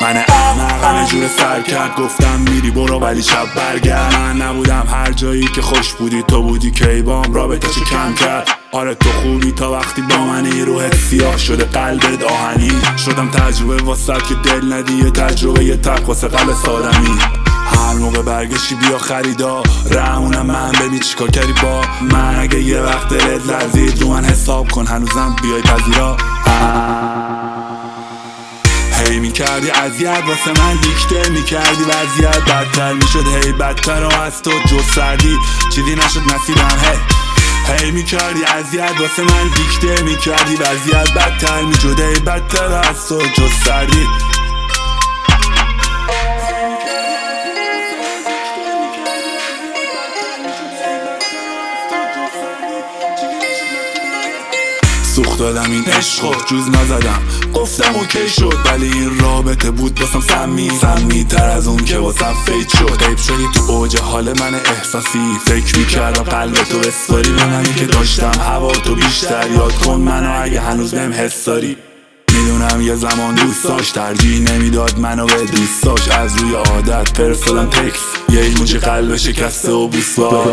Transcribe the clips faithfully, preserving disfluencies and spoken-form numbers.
من احمق همه جور سر کرد، گفتم میری برو ولی شب برگرد. من نبودم هر جایی که خوش بودی تو بودی کیبام، رابطه چه کم کرد. آره تو خوبی تا وقتی با منی، روحت سیاه شده قلبت آهنی. شدم تجربه واسه که دل ندی، یه تجربه یه تق واسه قلب سادمی. هر موقع برگشتی بیا خریدا رمونم من، ببین چیکار کردی با من. اگه یه وقت دلت لرزید رو من حساب کن، هنوزم بیای پذیرا. هی میکردی اذیت واسه من، دیکته میکردی وضعیت بدتر میشد، هی بدتر و از تو جز سردی چیزی نشد نصیبم. هی هی میکردی اذیت واسه من، دیکته میکردی وضعیت بدتر میشد، هی بدتر و از تو جز سردی. سوخت دادم این عشقو جوز نزدم، گفتم اوکی شد، ولی این رابطه بود واسم سمی سمی تر از اون که واسم فیت شد. غیب شدی تو اوج حال من احساسی، فکر میکردم قلب تو بسپاری به منی که داشتم هوا تو بیشتر. یاد کن منو اگه هنوز بهم حس داری. میدونم یه زمان دوست داشت، ترجیح نمیداد منو به دوست داشت. از روی عادت فرستادم تکس، یه ایموجی قلب شکسته و بوسوار.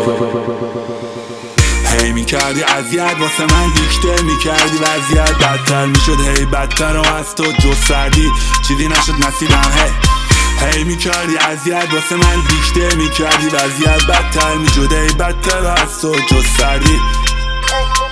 هی میکردی اذیت واسه من، دیکته میکردی وضعیت بدتر میشد، هی بدتر و از تو جز سردی چیزی نشد نصیبم. هی هی میکردی اذیت واسه من، دیکته میکردی وضعیت بدتر میشد، هی بدتر و از تو جز سردی.